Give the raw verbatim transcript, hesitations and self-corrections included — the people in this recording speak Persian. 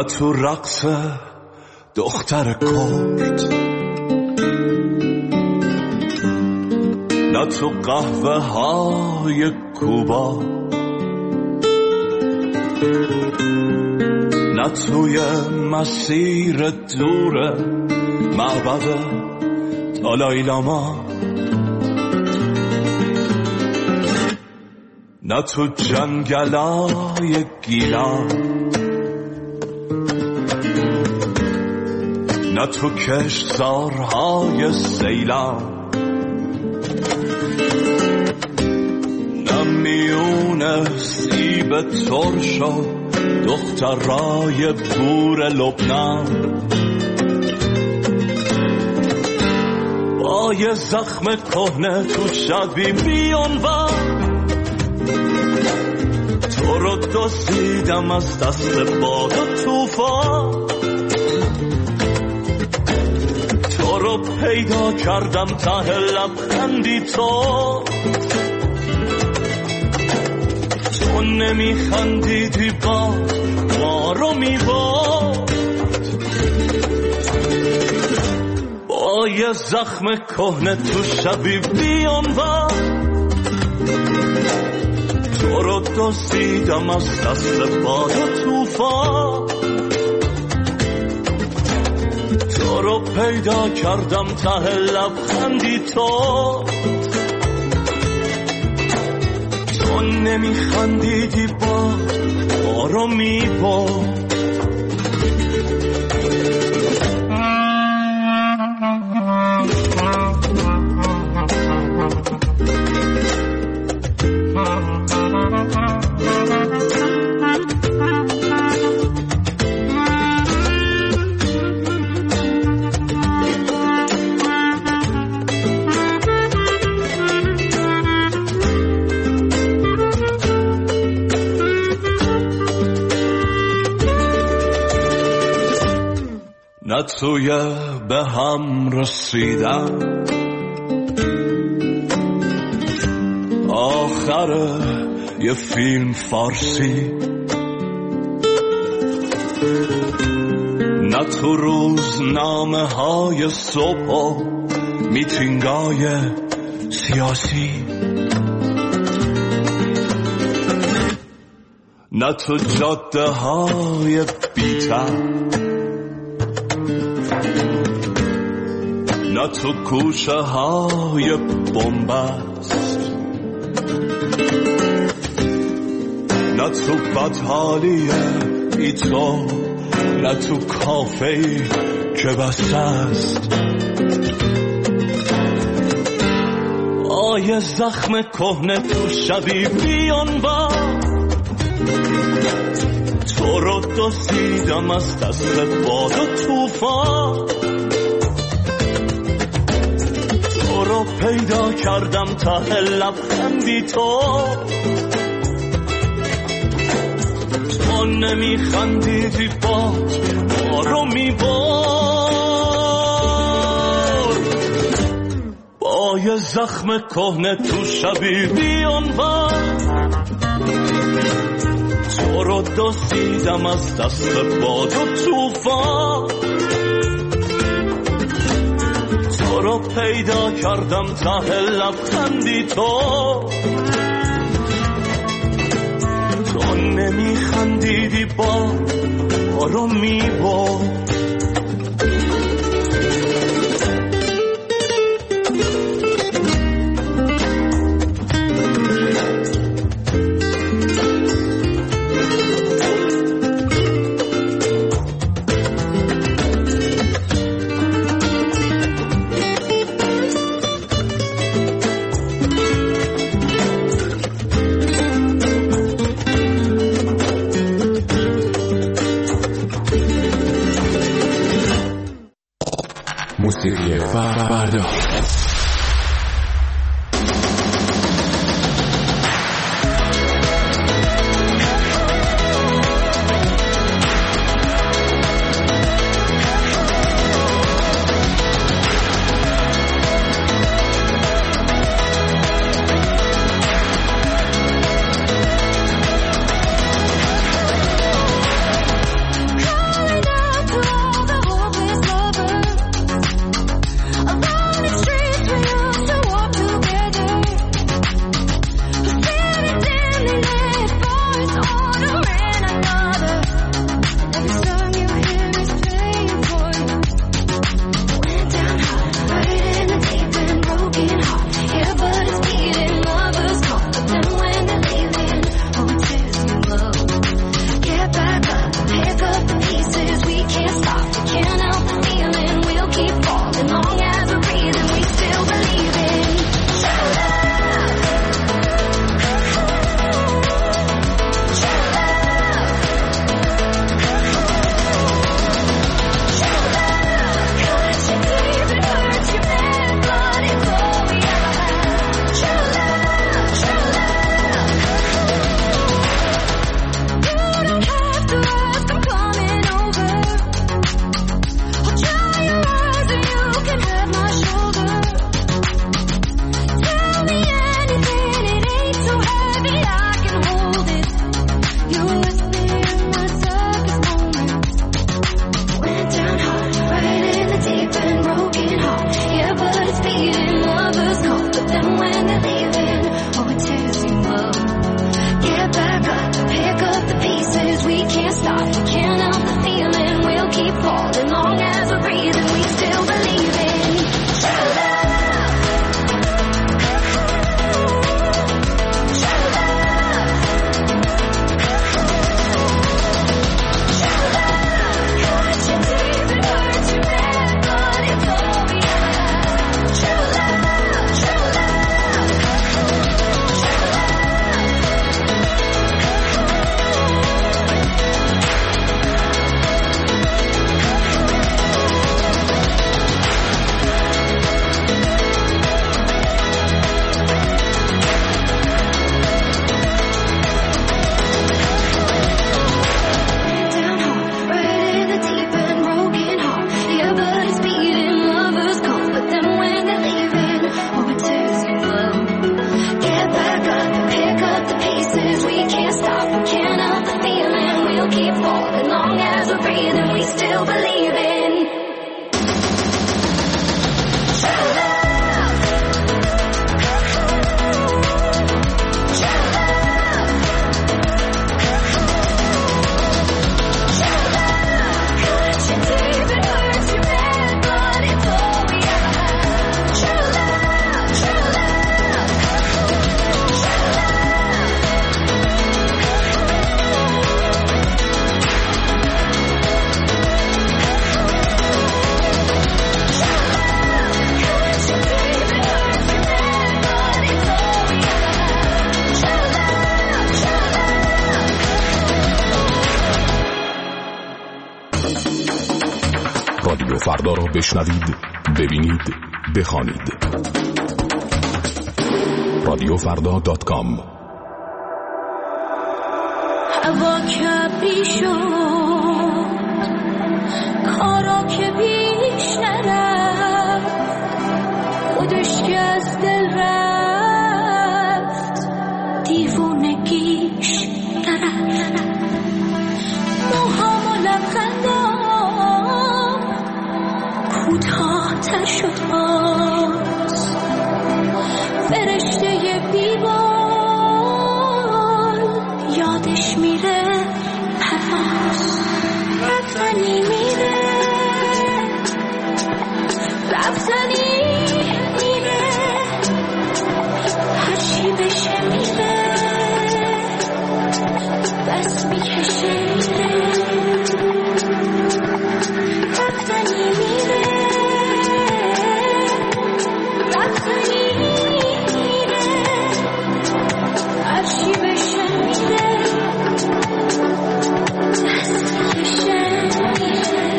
تو رقص دختر کرد، نه تو قهوه های کوبا، نه توی مسیر دور معبد دالای لاما، نه تو جنگلای گیلان، نه تو کشتزارهای سیلان، نه میون سیب ترش و دخترای بور لبنان، با یه زخم کهنه تو شبی بیانور، تو رو دزدیدم از دست باد و توفان، تو رو پیدا کردم ته لبخندی تو، تو نمیخندیدی با ما رو میباد، با یه زخم کهنه تو شبی بیانور، تو رو دزدیدم از دست باد و توفان، تو رو پیدا کردم ته لبخندی تو، تو نمیخندیدی با ما رو میباد. نه توی به هم رسیدن آخر یه فیلم فارسی، نه تو روزنامه های صبح و میتینگای سیاسی، نه تو جاده های بی‌تر، نه تو کوچه های بنبست، نه تو بدحالی ایتو، نه تو کافه‌ای که بسته است، آیه زخم کهنه تو شبی بیانور، تو رو دزدیدم از دست باد و توفان، تو رو پیدا کردم ته لبخندی تو، تو نمیخندیدی با ما رو میبار، با یه زخم کهنه تو شبی بیانور، تو رو دزدیدم از دست باد و توفان، تو رو پیدا کردم ته لبخندی تو، تو نمیخندیدی با ما رو میبرد. موسیقی فردا falling. Long as we're breathing, we still believe in true love. رادیو فردا را بشنوید، ببینید، بخوانید. رادیو فردا دات کام. هوا کبری شد، کارا که پیش نرفت، خودش که از دل رفت، دیوونگیش درفت. موهام و لبخندام کوتاه‌تر شد باز، فرشته بیبال یادش میره پرواز. رفتنی میره، رفتنی میره، هرچی بشه میره، دست میکشه